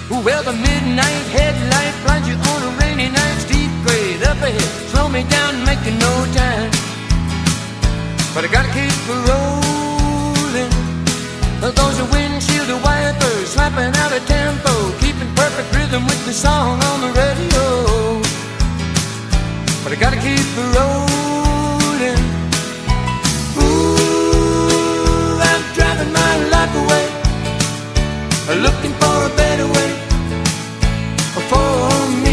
Well, the midnight headlight blinds you on a rainy night. Steep grade up ahead, slow me down, making no time. But I gotta keep rolling. Those are windshield wipers slapping out a tempo, keeping perfect rhythm with the song on the radio. But I gotta keep rolling. Ooh, I'm driving my life away, looking for a better way for me.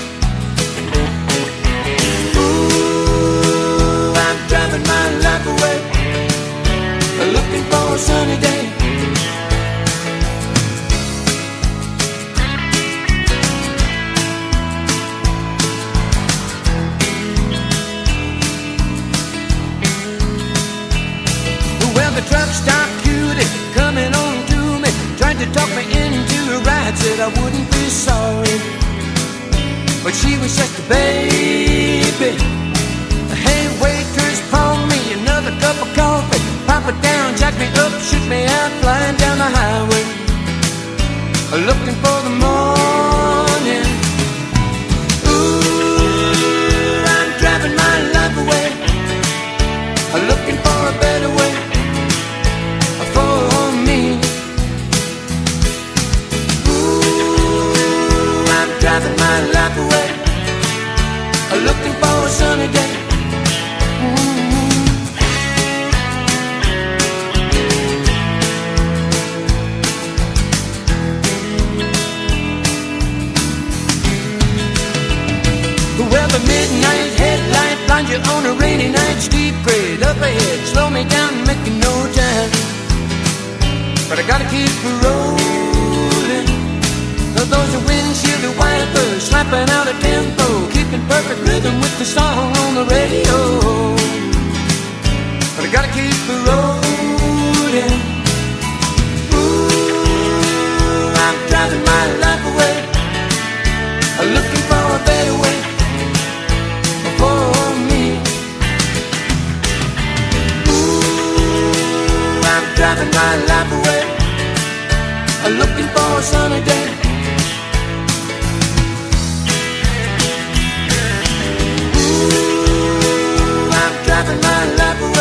Ooh, I'm driving my life away, looking for a sunny day. Well, the truck stop cutie coming on to me, tried to talk me into a ride, said I wouldn't be sorry, but she was just a baby. Hey, waitress, pour me another cup of coffee, pop it down, jack me up, shoot me out, flying down the highway, looking for the morning. Ooh, I'm driving my life away, looking for a better way for me. Ooh, I'm driving my life away, looking for a sunny day. Well, the midnight headlight blinds you on a rainy night. Steep grade up ahead, slow me down, making no time. But I gotta keep rolling. Those are windshield wipers slapping out a tempo, keeping perfect rhythm with the song on the radio. But I gotta keep rolling. Ooh, I'm driving my life away, looking for a better way for me. Ooh, I'm driving my life away, looking for a sunny day. Ooh, I'm driving my life away,